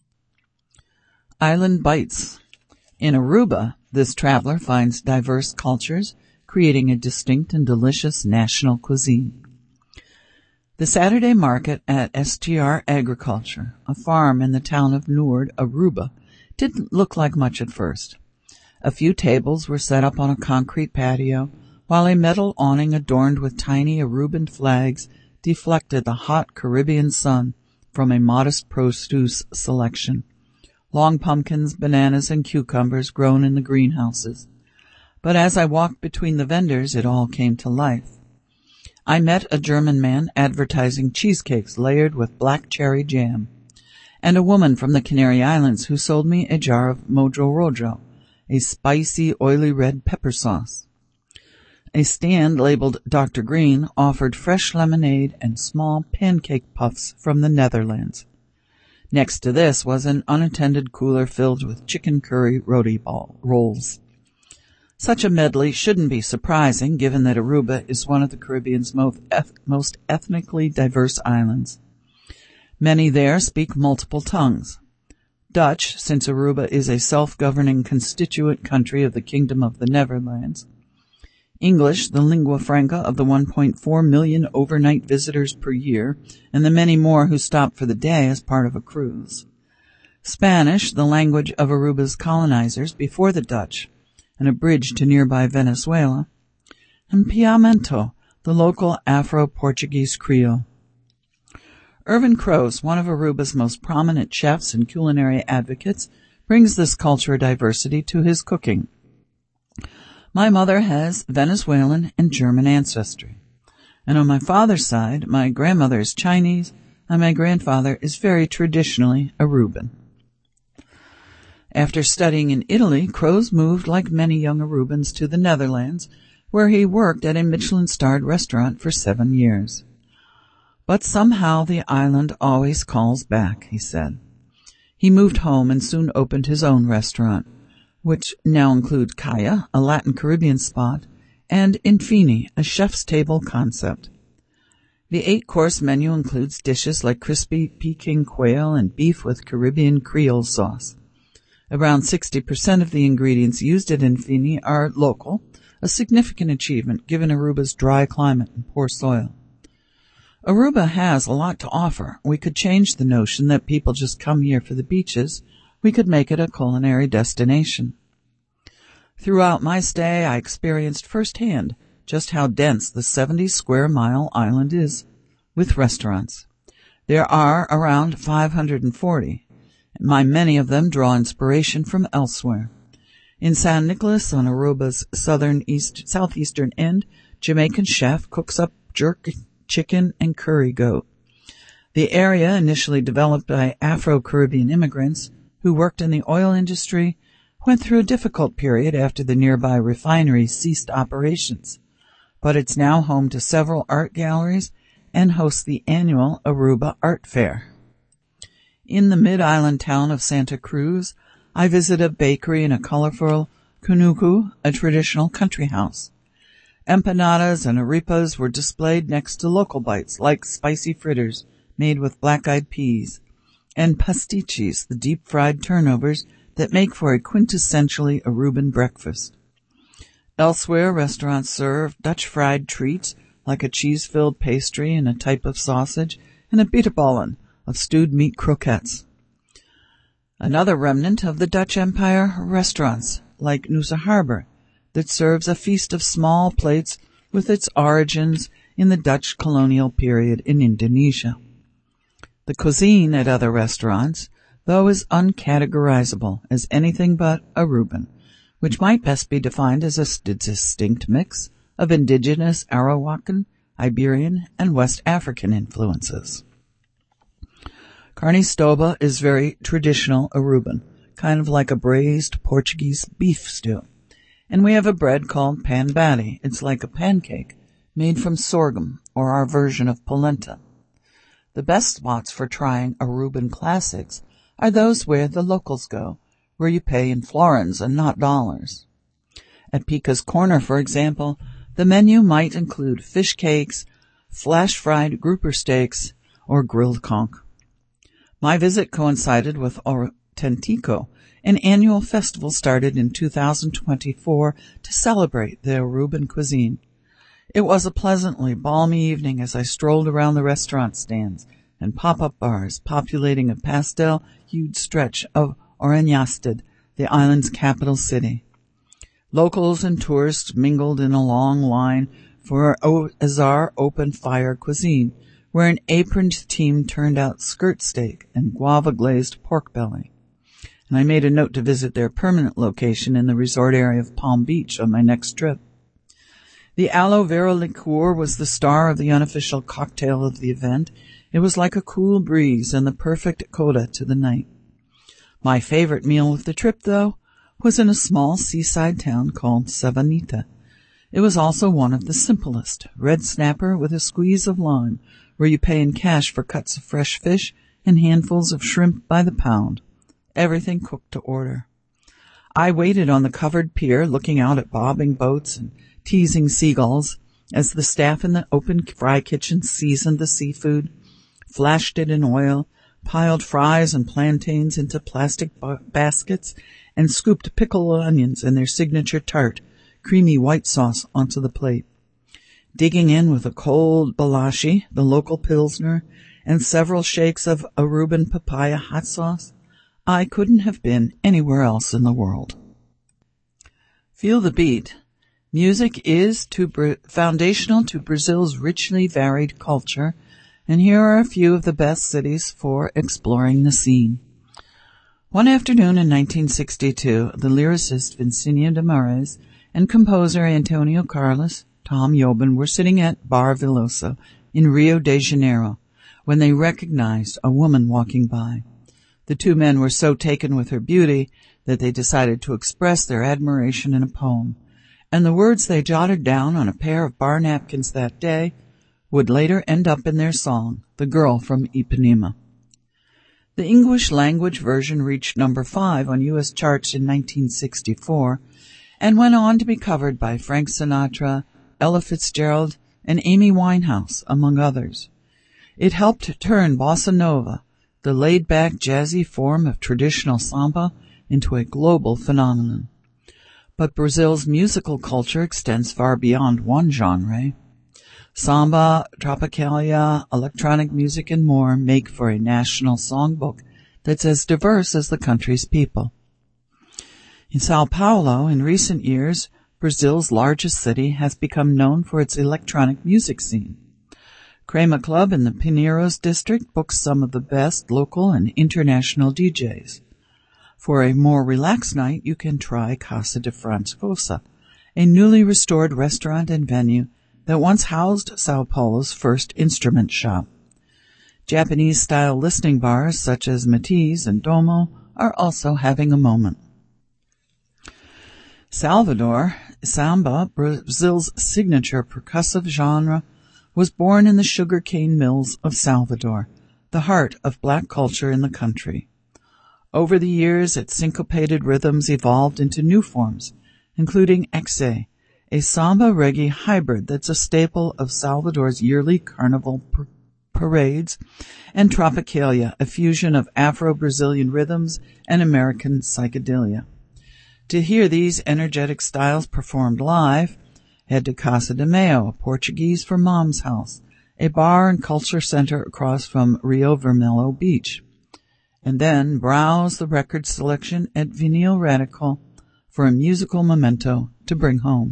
S1: Island Bites. In Aruba, this traveler finds diverse cultures, creating a distinct and delicious national cuisine. The Saturday market at STR Agriculture, a farm in the town of Noord, Aruba, didn't look like much at first. A few tables were set up on a concrete patio, while a metal awning adorned with tiny Aruban flags deflected the hot Caribbean sun from a modest produce selection. Long pumpkins, bananas, and cucumbers grown in the greenhouses. But as I walked between the vendors, it all came to life. I met a German man advertising cheesecakes layered with black cherry jam, and a woman from the Canary Islands who sold me a jar of Mojo Rojo, a spicy, oily red pepper sauce. A stand labeled Dr. Green offered fresh lemonade and small pancake puffs from the Netherlands. Next to this was an unattended cooler filled with chicken curry roti rolls. Such a medley shouldn't be surprising, given that Aruba is one of the Caribbean's most ethnically diverse islands. Many there speak multiple tongues. Dutch, since Aruba is a self-governing constituent country of the Kingdom of the Netherlands. English, the lingua franca of the 1.4 million overnight visitors per year, and the many more who stop for the day as part of a cruise. Spanish, the language of Aruba's colonizers before the Dutch, and a bridge to nearby Venezuela. And Piamento, the local Afro-Portuguese Creole. Irvin Kroes, one of Aruba's most prominent chefs and culinary advocates, brings this cultural diversity to his cooking. My mother has Venezuelan and German ancestry, and on my father's side, my grandmother is Chinese, and my grandfather is very traditionally Aruban. After studying in Italy, Kroes moved, like many young Arubans, to the Netherlands, where he worked at a Michelin-starred restaurant for 7 years. But somehow the island always calls back, he said. He moved home and soon opened his own restaurant, which now includes Kaya, a Latin Caribbean spot, and Infini, a chef's table concept. The 8-course menu includes dishes like crispy Peking quail and beef with Caribbean Creole sauce. Around 60% of the ingredients used at Infini are local, a significant achievement given Aruba's dry climate and poor soil. Aruba has a lot to offer. We could change the notion that people just come here for the beaches. We could make it a culinary destination. Throughout my stay, I experienced firsthand just how dense the 70-square-mile island is, with restaurants. There are around 540. Many of them draw inspiration from elsewhere. In San Nicolas, on Aruba's southeastern end, Jamaican chef cooks up jerk chicken and curry goat. The area, initially developed by Afro-Caribbean immigrants who worked in the oil industry, went through a difficult period after the nearby refinery ceased operations, but it's now home to several art galleries and hosts the annual Aruba Art Fair. In the mid-island town of Santa Cruz, I visit a bakery and a colorful kunuku, a traditional country house. Empanadas and arepas were displayed next to local bites like spicy fritters made with black-eyed peas, and pastichis, the deep-fried turnovers that make for a quintessentially Aruban breakfast. Elsewhere, restaurants serve Dutch fried treats like a cheese-filled pastry and a type of sausage, and a bitterballen of stewed meat croquettes. Another remnant of the Dutch Empire, restaurants like Noosa Harbor, that serves a feast of small plates with its origins in the Dutch colonial period in Indonesia. The cuisine at other restaurants, though, is uncategorizable as anything but Aruban, which might best be defined as a distinct mix of indigenous Arawakan, Iberian, and West African influences. Carne Stoba is very traditional Aruban, kind of like a braised Portuguese beef stew. And we have a bread called panbati. It's like a pancake made from sorghum, or our version of polenta. The best spots for trying Aruban classics are those where the locals go, where you pay in florins and not dollars. At Pica's Corner, for example, the menu might include fish cakes, flash-fried grouper steaks, or grilled conch. My visit coincided with Autentico, an annual festival started in 2024 to celebrate the Aruban cuisine. It was a pleasantly balmy evening as I strolled around the restaurant stands and pop-up bars populating a pastel-hued stretch of Oranjestad, the island's capital city. Locals and tourists mingled in a long line for Azar open fire cuisine, where an aproned team turned out skirt steak and guava-glazed pork belly. And I made a note to visit their permanent location in the resort area of Palm Beach on my next trip. The aloe vera liqueur was the star of the unofficial cocktail of the event. It was like a cool breeze and the perfect coda to the night. My favorite meal of the trip, though, was in a small seaside town called Savanita. It was also one of the simplest, red snapper with a squeeze of lime, where you pay in cash for cuts of fresh fish and handfuls of shrimp by the pound. Everything cooked to order. I waited on the covered pier, looking out at bobbing boats and teasing seagulls, as the staff in the open fry kitchen seasoned the seafood, flashed it in oil, piled fries and plantains into plastic baskets, and scooped pickled onions and their signature tart, creamy white sauce onto the plate. Digging in with a cold balashi, the local pilsner, and several shakes of Aruban papaya hot sauce, I couldn't have been anywhere else in the world. Feel the beat. Music is foundational to Brazil's richly varied culture, and here are a few of the best cities for exploring the scene. One afternoon in 1962, the lyricist Vincinho de Moraes and composer Antonio Carlos, Tom Jobim, were sitting at Bar Veloso in Rio de Janeiro when they recognized a woman walking by. The two men were so taken with her beauty that they decided to express their admiration in a poem, and the words they jotted down on a pair of bar napkins that day would later end up in their song, The Girl from Ipanema. The English language version reached number 5 on U.S. charts in 1964 and went on to be covered by Frank Sinatra, Ella Fitzgerald, and Amy Winehouse, among others. It helped turn bossa nova, the laid-back jazzy form of traditional samba, into a global phenomenon. But Brazil's musical culture extends far beyond one genre. Samba, tropicalia, electronic music, and more make for a national songbook that's as diverse as the country's people. In Sao Paulo, in recent years, Brazil's largest city has become known for its electronic music scene. Crema Club in the Pinheiros district books some of the best local and international DJs. For a more relaxed night, you can try Casa de Franciscosa, a newly restored restaurant and venue that once housed Sao Paulo's first instrument shop. Japanese-style listening bars such as Matiz and Domo are also having a moment. Salvador, samba, Brazil's signature percussive genre, was born in the sugarcane mills of Salvador, the heart of black culture in the country. Over the years, its syncopated rhythms evolved into new forms, including Exe, a samba reggae hybrid that's a staple of Salvador's yearly carnival parades, and Tropicalia, a fusion of Afro-Brazilian rhythms and American psychedelia. To hear these energetic styles performed live, head to Casa de Mayo, Portuguese for Mom's House, a bar and culture center across from Rio Vermelho Beach. And then browse the record selection at Vinyl Radical for a musical memento to bring home.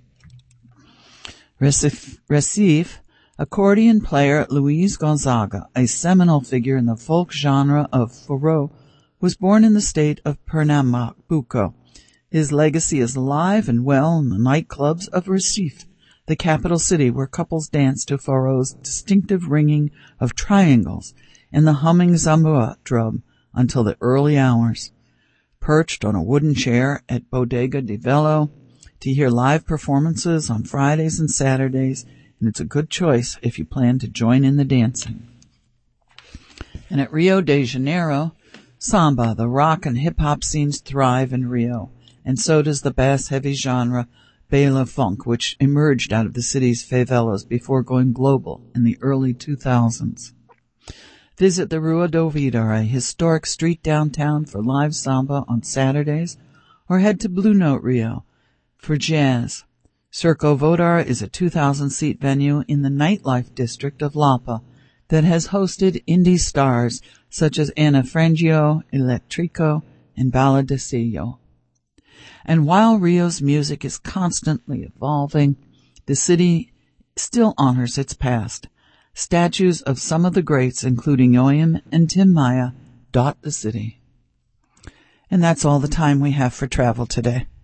S1: Recife, accordion player Luis Gonzaga, a seminal figure in the folk genre of forró, was born in the state of Pernambuco. His legacy is alive and well in the nightclubs of Recife, the capital city where couples dance to forró's distinctive ringing of triangles and the humming zambua drum until the early hours. Perched on a wooden chair at Bodega de Velo to hear live performances on Fridays and Saturdays, and it's a good choice if you plan to join in the dancing. And at Rio de Janeiro, samba, the rock and hip-hop scenes thrive in Rio, and so does the bass-heavy genre Bela Funk, which emerged out of the city's favelas before going global in the early 2000s. Visit the Rua do Vidar, a historic street downtown, for live samba on Saturdays, or head to Blue Note Rio for jazz. Circo Vodar is a 2,000-seat venue in the nightlife district of Lapa that has hosted indie stars such as Ana Frangio, Electrico, and Baladecillo. And while Rio's music is constantly evolving, the city still honors its past. Statues of some of the greats, including Yoyam and Tim Maya, dot the city. And that's all the time we have for travel today.